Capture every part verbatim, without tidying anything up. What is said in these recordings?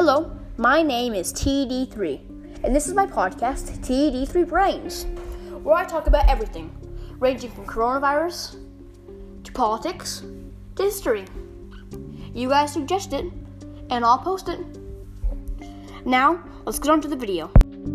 Hello, my name is T D three, and this is my podcast, T D three Brains, where I talk about everything, ranging from coronavirus, to politics, to history. You guys suggest it, and I'll post it. Now, let's get on to the video.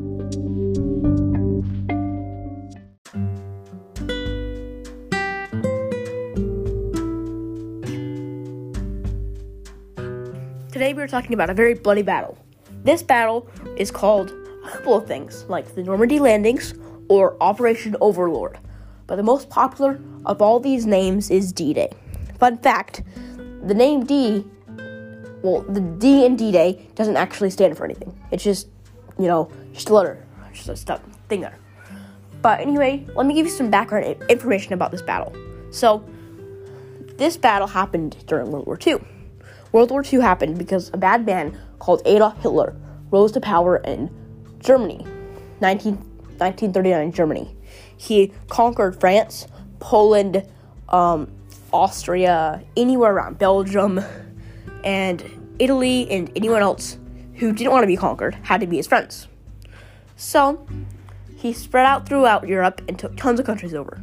Today we are talking about a very bloody battle. This battle is called a couple of things, like the Normandy landings or Operation Overlord. But the most popular of all these names is D-Day. Fun fact, the name D, well, the D in D-Day doesn't actually stand for anything. It's just, you know, just a letter, just a stuff thing there. But anyway, let me give you some background information about this battle. So, this battle happened during World War Two. World War Two happened because a bad man called Adolf Hitler rose to power in Germany, nineteen thirty-nine Germany. He conquered France, Poland, um, Austria, anywhere around Belgium, and Italy, and anyone else who didn't want to be conquered had to be his friends. So, he spread out throughout Europe and took tons of countries over.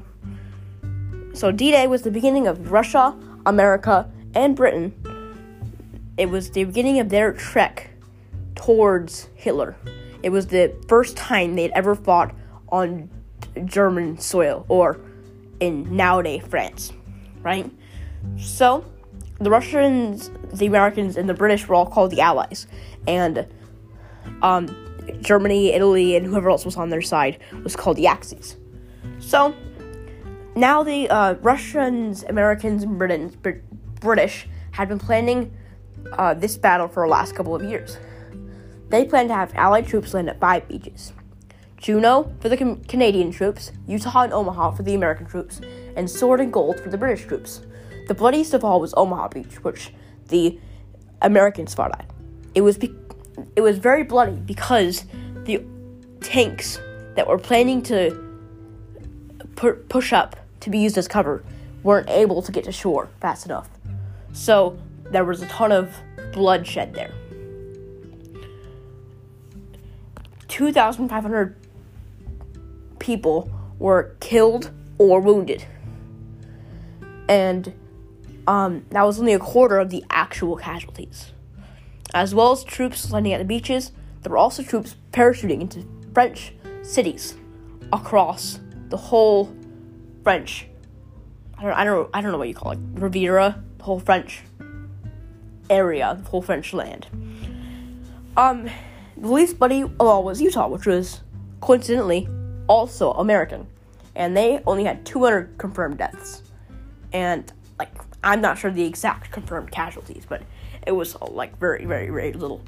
So D-Day was the beginning of Russia, America, and Britain. It was the beginning of their trek towards Hitler. It was the first time they'd ever fought on German soil, or in nowadays France, right? So, the Russians, the Americans, and the British were all called the Allies, and um, Germany, Italy, and whoever else was on their side was called the Axis. So, now the uh, Russians, Americans, and Britons, Br- British had been planning Uh, this battle for the last couple of years. They plan to have Allied troops land at five beaches. Juno for the com- Canadian troops, Utah and Omaha for the American troops, and Sword and Gold for the British troops. The bloodiest of all was Omaha Beach, which the Americans fought at. It was be- it was very bloody because the tanks that were planning to pu- push up to be used as cover weren't able to get to shore fast enough. So there was a ton of bloodshed there. two thousand five hundred people were killed or wounded. And um, that was only a quarter of the actual casualties. As well as troops landing at the beaches, there were also troops parachuting into French cities across the whole French, I don't, I don't, I don't know what you call it, Riviera, the whole French area, the whole French land. Um, the least bloody of all was Utah, which was coincidentally also American, and they only had two hundred confirmed deaths. And like, I'm not sure the exact confirmed casualties, but it was like very, very, very little.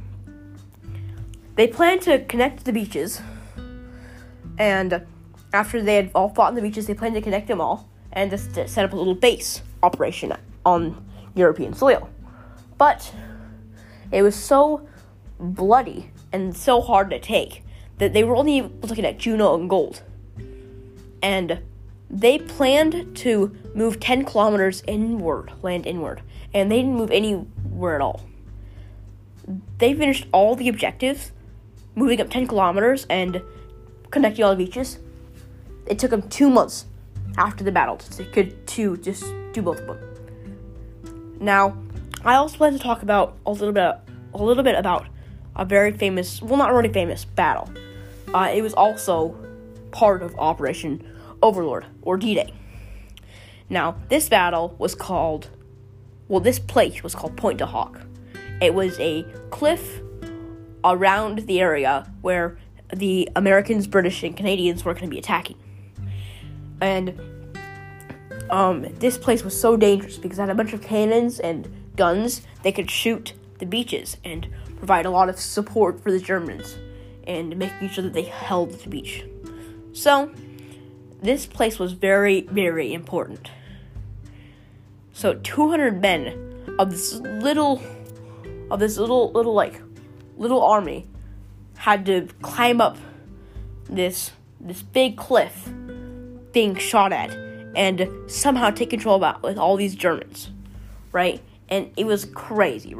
They planned to connect the beaches, and after they had all fought on the beaches, they planned to connect them all and just to set up a little base operation on European soil. But it was so bloody and so hard to take that they were only able to connect Juno and Gold. And they planned to move ten kilometers inward, land inward, and they didn't move anywhere at all. They finished all the objectives, moving up ten kilometers and connecting all the beaches. It took them two months after the battle to, to, to just do both of them. Now, I also plan to talk about a little bit, a little bit about a very famous, well, not really famous battle. Uh, it was also part of Operation Overlord, or D-Day. Now, this battle was called, well, this place was called Pointe du Hoc. It was a cliff around the area where the Americans, British, and Canadians were going to be attacking. And um, this place was so dangerous because it had a bunch of cannons and guns. They could shoot the beaches and provide a lot of support for the Germans and making sure that they held the beach. So, this place was very, very important. So, two hundred men of this little, of this little, little, like, little army had to climb up this, this big cliff being shot at and somehow take control of it with all these Germans, right? And it was crazy, right?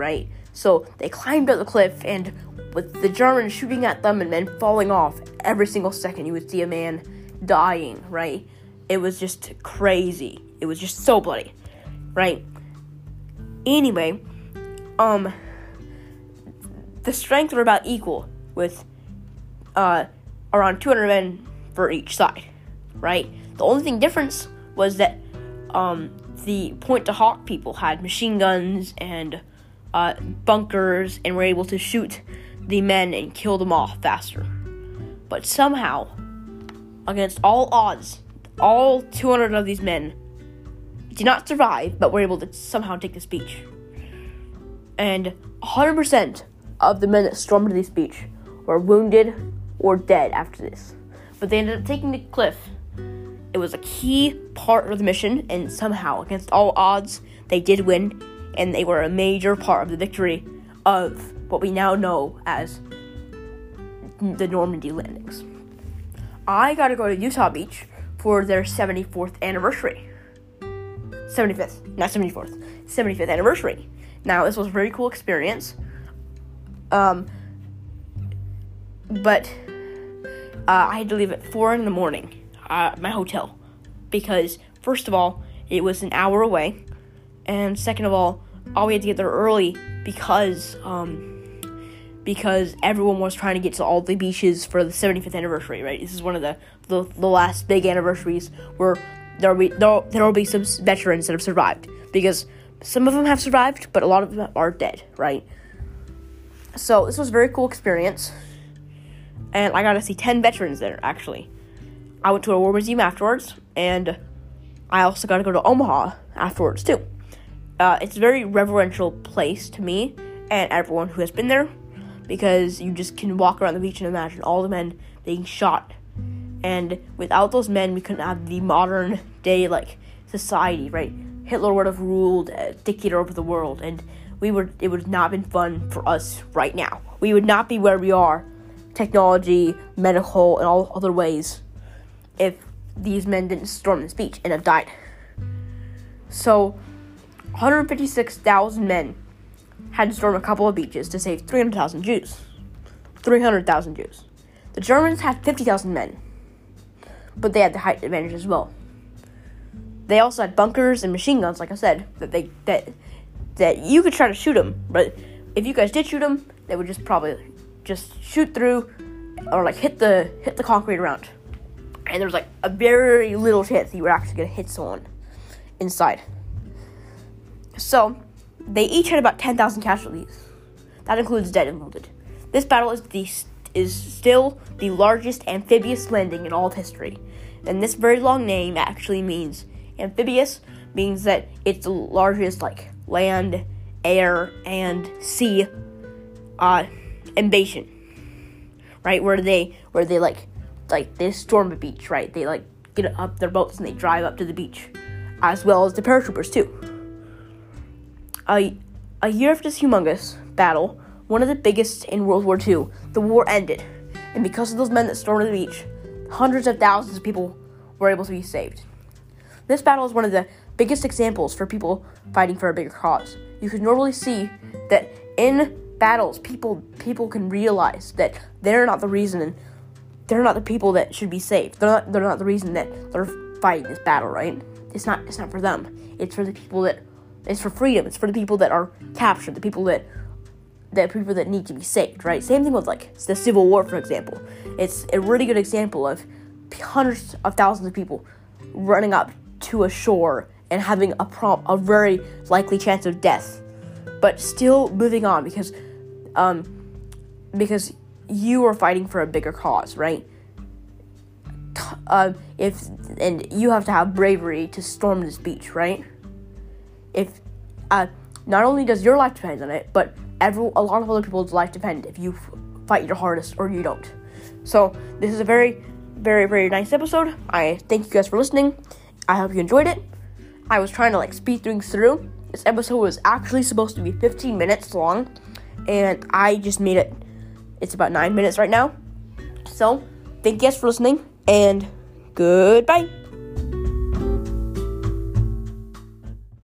So they climbed up the cliff, and with the Germans shooting at them and then falling off every single second, you would see a man dying, right? It was just crazy. It was just so bloody, right? Anyway, um, the strength were about equal, with uh, around two hundred men for each side, right? The only thing difference was that um, the point-to-hawk people had machine guns and uh, bunkers and were able to shoot the men and kill them off faster. But somehow, against all odds, all two hundred of these men did not survive, but were able to somehow take this beach. And one hundred percent of the men that stormed this beach were wounded or dead after this. But they ended up taking the cliff. It was a key part of the mission, and somehow, against all odds, they did win, and they were a major part of the victory of what we now know as the Normandy landings. I got to go to Utah Beach for their seventy-fourth anniversary. seventy-fifth, not seventy-fourth, seventy-fifth anniversary. Now, this was a very cool experience. Um, but uh, I had to leave at four in the morning. Uh, my hotel, because first of all, it was an hour away, and second of all, all we had to get there early because um, because everyone was trying to get to all the beaches for the seventy-fifth anniversary. Right, this is one of the the, the last big anniversaries where there will be there there will be some veterans that have survived, because some of them have survived, but a lot of them are dead. Right, so this was a very cool experience, and I got to see ten veterans there actually. I went to a war museum afterwards, and I also got to go to Omaha afterwards, too. Uh, it's a very reverential place to me and everyone who has been there, because you just can walk around the beach and imagine all the men being shot. And without those men, we couldn't have the modern day, like, society, right? Hitler would have ruled a dictator over the world, and we would it would not have been fun for us right now. We would not be where we are, technology, medical, and all other ways, if these men didn't storm this beach and have died. So, one hundred fifty-six thousand men had to storm a couple of beaches to save three hundred thousand Jews. three hundred thousand Jews. The Germans had fifty thousand men, but they had the height advantage as well. They also had bunkers and machine guns, like I said, that they that that you could try to shoot them, but if you guys did shoot them, they would just probably just shoot through or like hit the hit the concrete around. And there's like a very little chance that you were actually going to hit someone inside. So, they each had about ten thousand casualties. That includes dead and wounded. This battle is the is still the largest amphibious landing in all of history. And this very long name actually means amphibious, means that it's the largest like land, air, and sea uh, invasion. Right, where they where they like like they storm a beach, right? They like get up their boats and they drive up to the beach, as well as the paratroopers too. A a year after this humongous battle, one of the biggest in World War Two, the war ended, and because of those men that stormed the beach, hundreds of thousands of people were able to be saved. This battle is one of the biggest examples for people fighting for a bigger cause. You can normally see that in battles, people people can realize that they're not the reason. They're not the people that should be saved. They're not. They're not the reason that they're fighting this battle, right? It's not. It's not for them. It's for the people that. It's for freedom. It's for the people that are captured. The people that. The people that need to be saved, right? Same thing with like the Civil War, for example. It's a really good example of hundreds of thousands of people running up to a shore and having a prom- a very likely chance of death, but still moving on because, um, because. you are fighting for a bigger cause, right? Uh, if and you have to have bravery to storm this beach, right? If uh, not only does your life depend on it, but every a lot of other people's life depend if you f- fight your hardest or you don't. So this is a very, very, very nice episode. I thank you guys for listening. I hope you enjoyed it. I was trying to like speed things through. This episode was actually supposed to be fifteen minutes long, and I just made it. It's about nine minutes right now. So, thank you guys for listening, and goodbye.